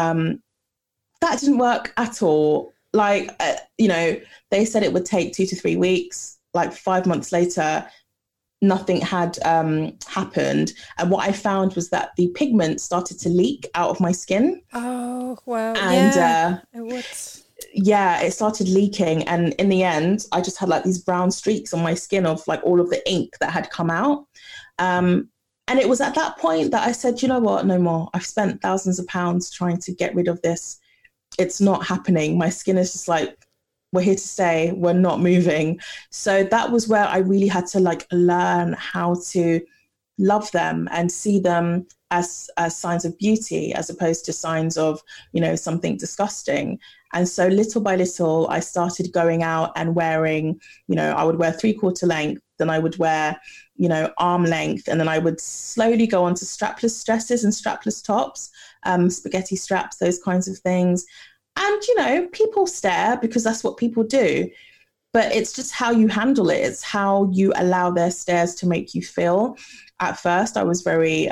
That didn't work at all. Like, they said it would take 2 to 3 weeks. Like 5 months later, nothing had happened. And what I found was that the pigment started to leak out of my skin. Oh, wow. And it would. It started leaking. And in the end, I just had like these brown streaks on my skin of like all of the ink that had come out. And it was at that point that I said, you know what, no more. I've spent thousands of pounds trying to get rid of this. It's not happening. My skin is just like, we're here to stay. We're not moving. So that was where I really had to like learn how to love them and see them as signs of beauty, as opposed to signs of, something disgusting. And so little by little, I started going out and wearing, I would wear 3/4 length, then I would wear, arm length, and then I would slowly go on to strapless dresses and strapless tops, spaghetti straps, those kinds of things. And, people stare because that's what people do. But it's just how you handle it. It's how you allow their stares to make you feel. At first, I was very,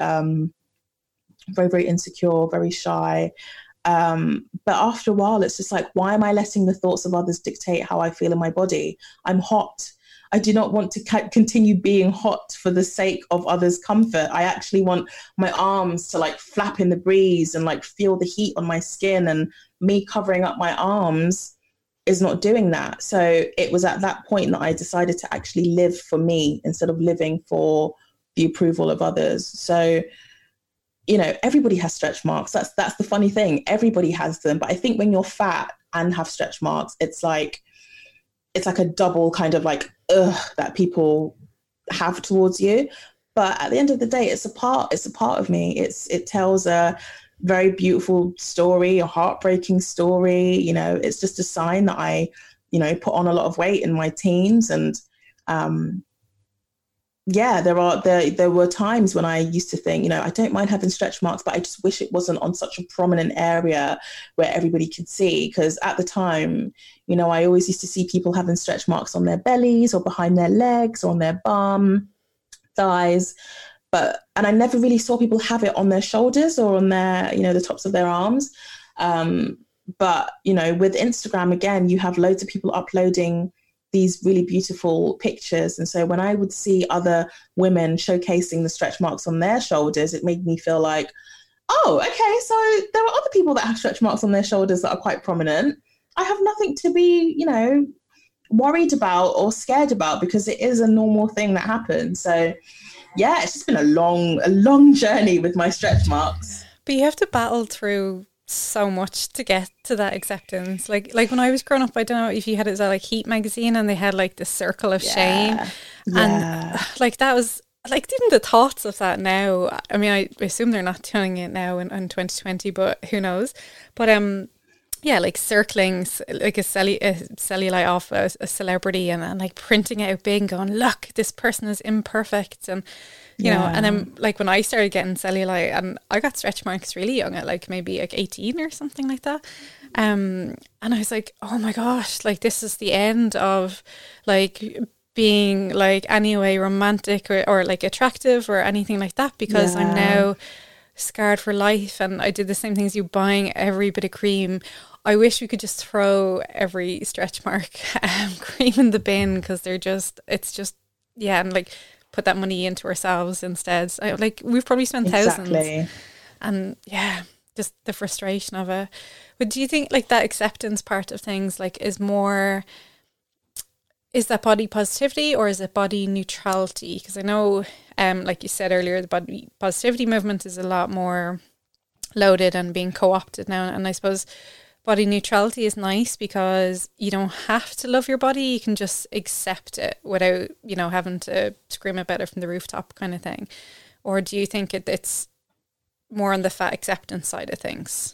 very, very insecure, very shy. But after a while, it's just like, why am I letting the thoughts of others dictate how I feel in my body? I'm hot. I do not want to continue being hot for the sake of others' comfort. I actually want my arms to like flap in the breeze and like feel the heat on my skin, and me covering up my arms is not doing that. So it was at that point that I decided to actually live for me instead of living for the approval of others. So, everybody has stretch marks. That's the funny thing. Everybody has them. But I think when you're fat and have stretch marks, it's like a double kind of like, that people have towards you. But at the end of the day, it's a part of me. It tells a very beautiful story, a heartbreaking story. It's just a sign that I, put on a lot of weight in my teens. And there were times when I used to think, I don't mind having stretch marks, but I just wish it wasn't on such a prominent area where everybody could see. Because at the time, I always used to see people having stretch marks on their bellies or behind their legs or on their bum, thighs. And I never really saw people have it on their shoulders or on their, the tops of their arms. But with Instagram, again, you have loads of people uploading these really beautiful pictures. And so when I would see other women showcasing the stretch marks on their shoulders, it made me feel like, oh, okay, so there are other people that have stretch marks on their shoulders that are quite prominent. I have nothing to be, worried about or scared about, because it is a normal thing that happens. So yeah, it's just been a long journey with my stretch marks. But you have to battle through so much to get to that acceptance. Like when I was growing up, I don't know if you had it as like Heat magazine, and they had like the circle of shame, and like that was like even the thoughts of that now. I mean, I assume they're not doing it now in 2020, but who knows? But yeah, like circling like a cellulite off a celebrity, and like printing it out big and going, look, this person is imperfect, and you know, and then like when I started getting cellulite, and I got stretch marks really young at like maybe like 18 or something like that. And I was like, oh my gosh, like this is the end of like being like anyway romantic or like attractive or anything like that, because I'm now scarred for life. And I did the same thing as you, buying every bit of cream. I wish we could just throw every stretch mark cream in the bin, because it's just, and like put that money into ourselves instead. Like we've probably spent thousands, and just the frustration of it. But do you think like that acceptance part of things like is that body positivity, or is it body neutrality? Because I know, like you said earlier, the body positivity movement is a lot more loaded and being co-opted now, and I suppose body neutrality is nice because you don't have to love your body. You can just accept it without, you know, having to scream about it from the rooftop kind of thing. Or do you think it's more on the fat acceptance side of things?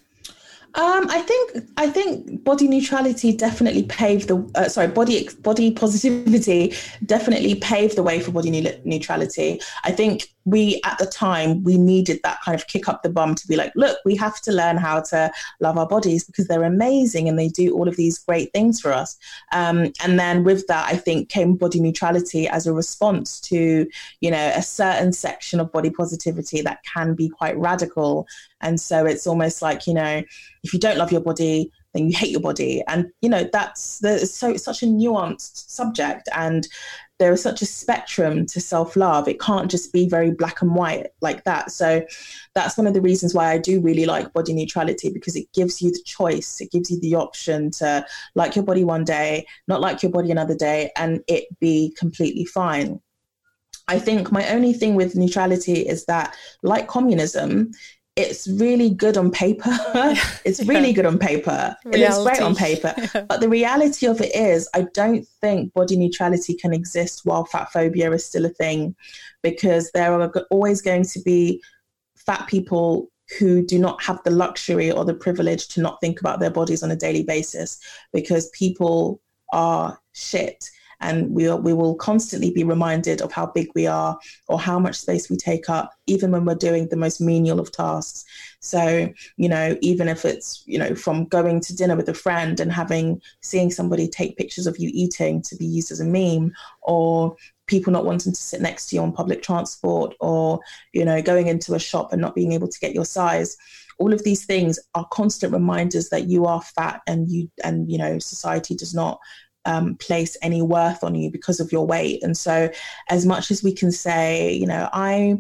I think body neutrality definitely paved the body positivity definitely paved the way for body neutrality. I think we at the time we needed that kind of kick up the bum to be like, look, we have to learn how to love our bodies because they're amazing and they do all of these great things for us. And then with that, I think came body neutrality as a response to, you know, a certain section of body positivity that can be quite radical. And so it's almost like, you know, if you don't love your body, then you hate your body. And, you know, it's such a nuanced subject, and there is such a spectrum to self-love. It can't just be very black and white like that. So that's one of the reasons why I do really like body neutrality, because it gives you the choice. It gives you the option to like your body one day, not like your body another day, and it be completely fine. I think my only thing with neutrality is that, like communism, it's really good on paper. It's really good on paper. It looks great on paper. But the reality of it is, I don't think body neutrality can exist while fat phobia is still a thing, because there are always going to be fat people who do not have the luxury or the privilege to not think about their bodies on a daily basis, because people are shit. And we will constantly be reminded of how big we are or how much space we take up, even when we're doing the most menial of tasks. So, you know, even if it's, you know, from going to dinner with a friend and seeing somebody take pictures of you eating to be used as a meme, or people not wanting to sit next to you on public transport, or, you know, going into a shop and not being able to get your size. All of these things are constant reminders that you are fat, and you know, society does not place any worth on you because of your weight. And so as much as we can say, you know, I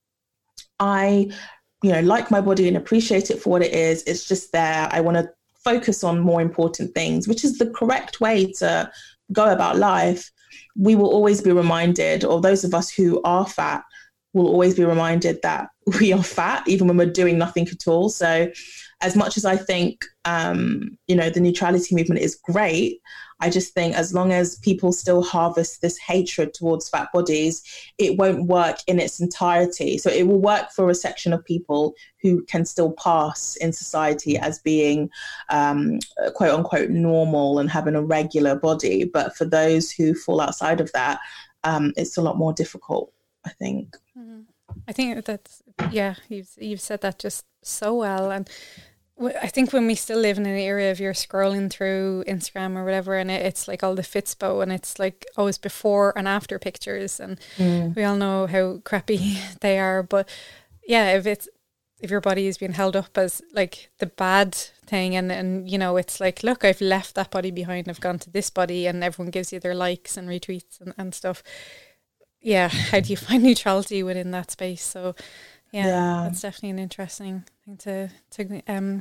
you know, like my body and appreciate it for what it is, it's just there. I want to focus on more important things, which is the correct way to go about life. We will always be reminded, or those of us who are fat will always be reminded that we are fat, even when we're doing nothing at all. So as much as I think, you know, the neutrality movement is great, I just think as long as people still harvest this hatred towards fat bodies, it won't work in its entirety. So it will work for a section of people who can still pass in society as being quote unquote normal and having a regular body. But for those who fall outside of that, it's a lot more difficult, I think. Mm-hmm. I think that's, yeah, you've said that just so well. And I think when we still live in an era of you're scrolling through Instagram or whatever, and it's like all the Fitspo, and it's like always before and after pictures, and we all know how crappy they are. But yeah, if your body is being held up as like the bad thing, and you know, it's like, look, I've left that body behind, I've gone to this body, and everyone gives you their likes and retweets and stuff. Yeah, how do you find neutrality within that space? So yeah, that's definitely an interesting thing to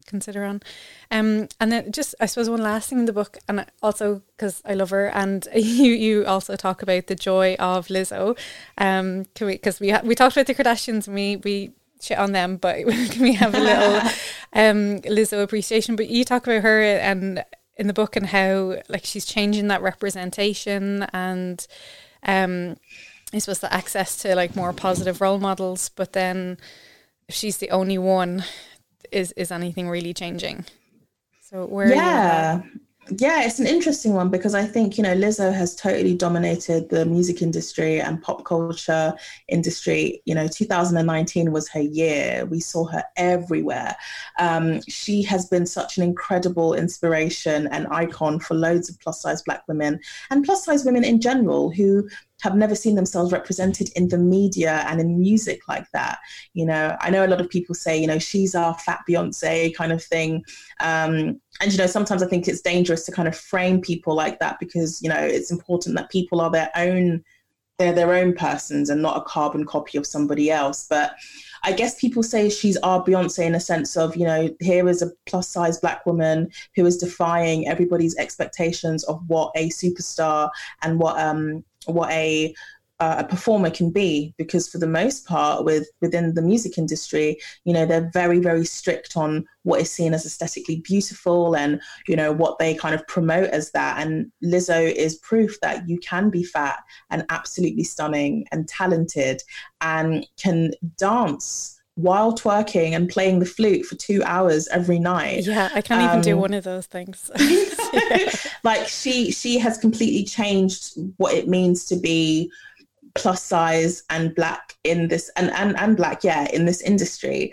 consider on. And then just, I suppose, one last thing in the book, and also because I love her, and you also talk about the joy of Lizzo. Because we talked about the Kardashians and we shit on them, but can we have a little Lizzo appreciation? But you talk about her and in the book and how like she's changing that representation and I suppose the access to like more positive role models, but then if she's the only one, is anything really changing? So where are you? Yeah, it's an interesting one because I think, Lizzo has totally dominated the music industry and pop culture industry. 2019 was her year. We saw her everywhere. She has been such an incredible inspiration and icon for loads of plus size Black women and plus size women in general who have never seen themselves represented in the media and in music like that. I know a lot of people say, she's our fat Beyonce kind of thing. And, sometimes I think it's dangerous to kind of frame people like that because, it's important that people are they're their own persons and not a carbon copy of somebody else. But I guess people say she's our Beyonce in a sense of, here is a plus size Black woman who is defying everybody's expectations of what a superstar and what a performer can be, because for the most part within the music industry, they're very, very strict on what is seen as aesthetically beautiful and, what they kind of promote as that. And Lizzo is proof that you can be fat and absolutely stunning and talented and can dance while twerking and playing the flute for 2 hours every night. Yeah, I can't even do one of those things. Like she has completely changed what it means to be plus size and Black in this and Black, in this industry.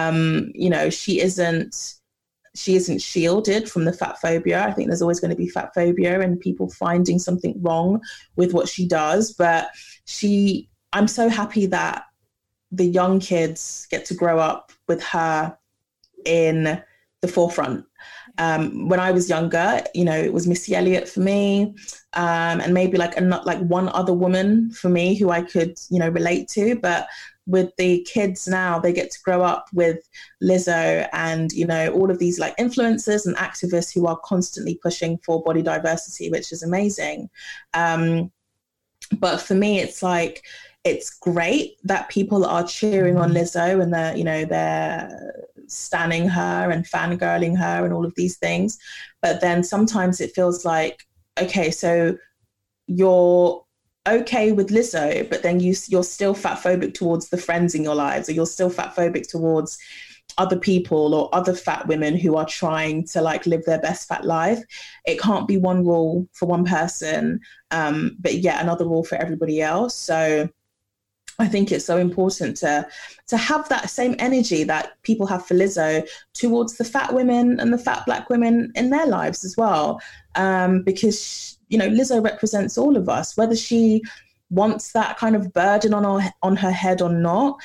She isn't shielded from the fat phobia. I think there's always going to be fat phobia and people finding something wrong with what she does. But I'm so happy that the young kids get to grow up with her in the forefront. When I was younger, it was Missy Elliott for me, and maybe like one other woman for me who I could, relate to. But with the kids now, they get to grow up with Lizzo and, all of these like influencers and activists who are constantly pushing for body diversity, which is amazing. But for me, it's like, it's great that people are cheering on Lizzo and they're standing her and fangirling her and all of these things. But then sometimes it feels like, okay, so you're okay with Lizzo, but then you're still fat phobic towards the friends in your lives, or you're still fat phobic towards other people or other fat women who are trying to like live their best fat life. It can't be one rule for one person, but yet another rule for everybody else. So I think it's so important to have that same energy that people have for Lizzo towards the fat women and the fat Black women in their lives as well. Because, Lizzo represents all of us, whether she wants that kind of burden on her head or not.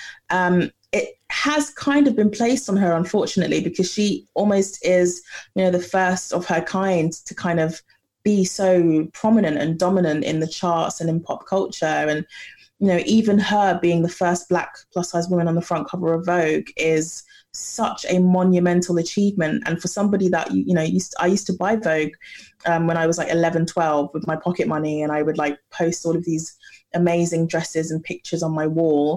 It has kind of been placed on her, unfortunately, because she almost is, the first of her kind to kind of be so prominent and dominant in the charts and in pop culture. And even her being the first Black plus size woman on the front cover of Vogue is such a monumental achievement. And for somebody that, I used to buy Vogue when I was like 11, 12 with my pocket money, and I would like post all of these amazing dresses and pictures on my wall.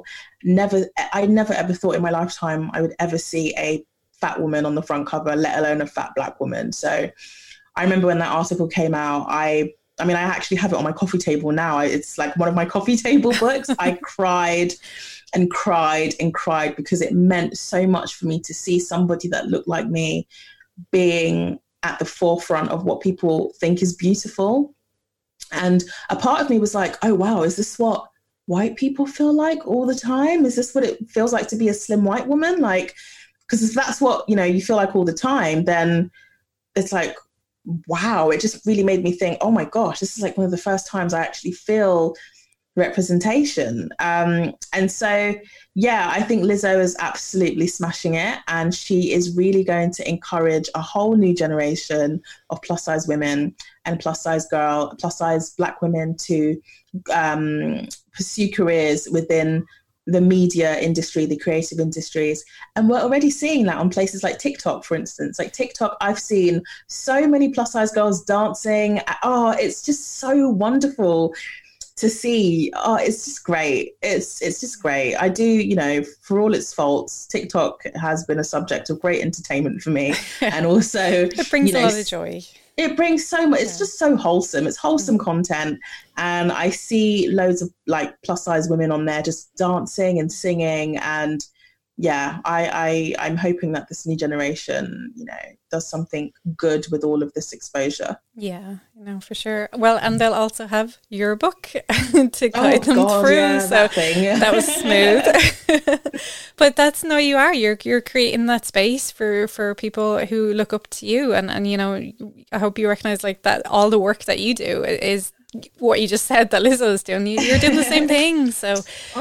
I never ever thought in my lifetime I would ever see a fat woman on the front cover, let alone a fat Black woman. So I remember when that article came out, I actually have it on my coffee table now. It's like one of my coffee table books. I cried and cried and cried because it meant so much for me to see somebody that looked like me being at the forefront of what people think is beautiful. And a part of me was like, oh, wow, is this what white people feel like all the time? Is this what it feels like to be a slim white woman? Like, because if that's what, you feel like all the time, then it's like, wow, it just really made me think, oh my gosh, this is like one of the first times I actually feel representation. And so, yeah, I think Lizzo is absolutely smashing it. And she is really going to encourage a whole new generation of plus size women and plus size Black women to pursue careers within the media industry, the creative industries. And we're already seeing that on places like TikTok, for instance. Like TikTok, I've seen so many plus size girls dancing. Oh, it's just so wonderful to see. Oh, it's just great. It's just great. I do, you know, for all its faults, TikTok has been a subject of great entertainment for me. And also, it brings a lot of joy. It brings so much. It's just so wholesome. It's wholesome content. And I see loads of like plus size women on there just dancing and singing. And yeah, I'm hoping that this new generation, you know, does something good with all of this exposure. Yeah, no, for sure. Well, and they'll also have your book to guide them through. Yeah, so that was smooth. But that's you're creating that space for people who look up to you, and you know, I hope you recognize like that all the work that you do is what you just said that Lizzo is doing. You're doing the same thing. So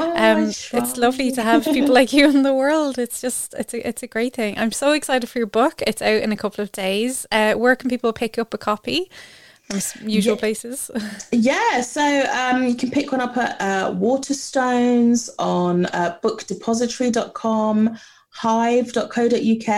it's lovely to have people like you in the world. It's just it's a great thing. I'm so excited for your book. It's out in a couple of days. Where can people pick up a copy from usual places? Yeah, so you can pick one up at Waterstones, on bookdepository.com, hive.co.uk.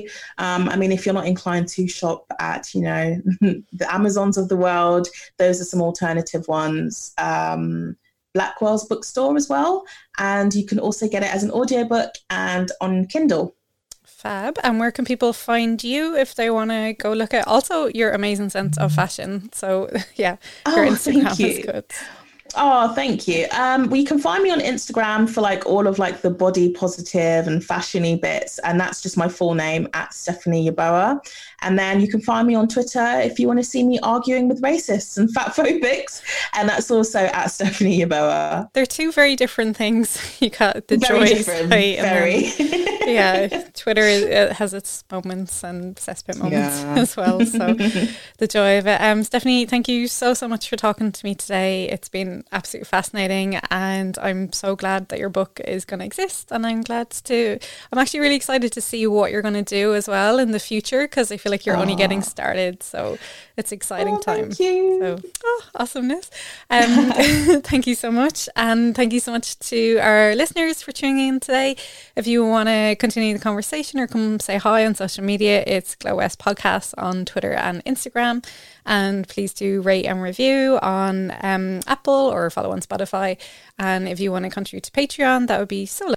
I mean, if you're not inclined to shop at, you know, the Amazons of the world, those are some alternative ones. Blackwell's bookstore as well. And you can also get it as an audiobook and on Kindle. Fab. And where can people find you if they want to go look at also your amazing sense of fashion? So yeah, your Instagram is good. Oh, thank you. Well, you can find me on Instagram for like all of like the body positive and fashiony bits. And that's just my full name, at Stephanie Yeboah. And then you can find me on Twitter if you want to see me arguing with racists and fatphobics. And that's also at Stephanie Yeboah. They're two very different things. You got the very joy different, side, very. Yeah, Twitter it has its moments and cesspit moments as well. So the joy of it. Stephanie, thank you so much for talking to me today. It's been absolutely fascinating, and I'm so glad that your book is going to exist, and I'm actually really excited to see what you're going to do as well in the future, because I feel like you're only getting started, so it's exciting time. Thank you. So, awesomeness. Thank you so much, and thank you so much to our listeners for tuning in today. If you want to continue the conversation or come say hi on social media, it's Glow West Podcast on Twitter and Instagram. And please do rate and review on Apple or follow on Spotify. And if you want to contribute to Patreon, that would be so